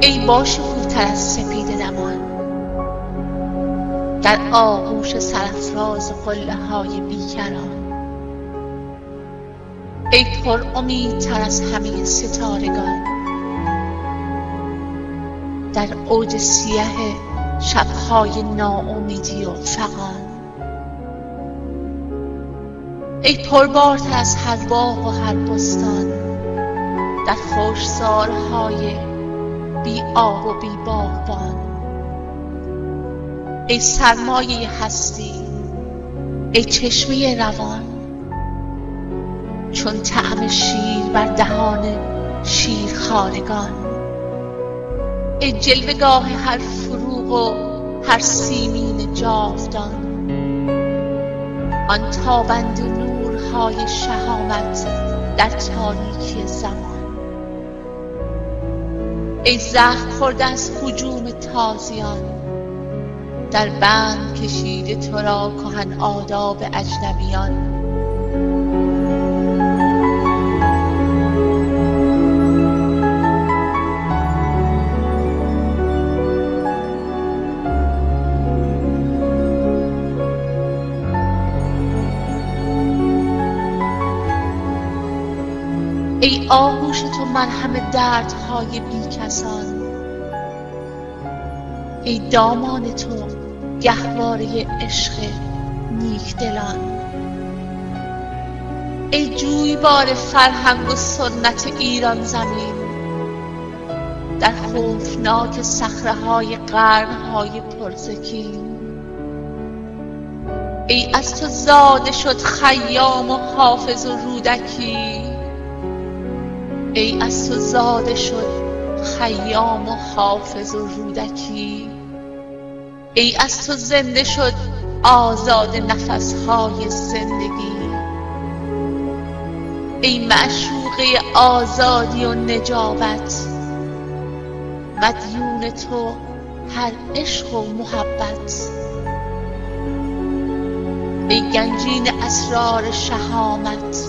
ای با شکوه‌تر از سپید دمان، در آغوش سرافراز قله‌های بیکران. ای پر امیدتر از همه ستارگان، در اوج سیه شب‌های ناامیدی و فغان. ای پربارتر از هر باغ و هر بستان، در خشکسالی‌های بی آب و بی باغبان. ای سرمایه هستی، ای چشمه روان، چون طعم شیر بر دهان شیرخوارگان. ای جلوه‌گاه هر فروغ و هر سیمین جاودان، آن تابنده نورهای شهامت در تاریکی زمان. ای زخم خورده از هجوم تازیان، در بند کشیده تو را کهن آداب اجنبیان. ای آغوش تو مرهم دردهای بیکسان، ای دامان تو گهواره عشق نیکدلان. ای جویبار فرهنگ و سنت ایران زمین، در خوفناک صخره‌های قرن‌های پرزکین. ای از تو زاده شد خیام و حافظ و رودکی، ای از تو زاده شد خیام و حافظ و رودکی. ای از تو زنده شد آزاد نفسهای زندگی. ای معشوقه آزادی و نجابت، مدیون تو هر عشق و محبت. ای گنجین اسرار شهامت،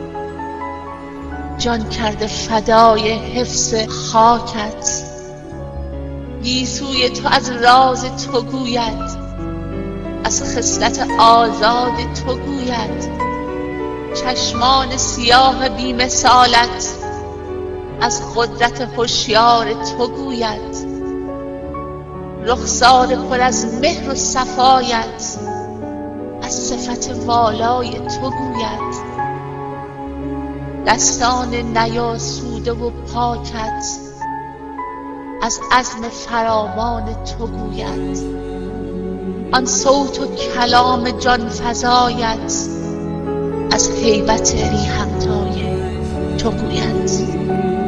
جان کرده فدای حفظ خاکت. گیسوی تو از راز تو گوید، از خصلت آزاد تو گوید. چشمان سیاه بی مثالت، از قدرت هوشیار تو گوید. رخسار پر از مهر و صفایت، از صفت والای تو گوید. دستان نیاسوده و پاکت، از عزم فراوان تو گوید. آن صوت و کلام جان فزایت، از هیبت بی همتای تو گوید.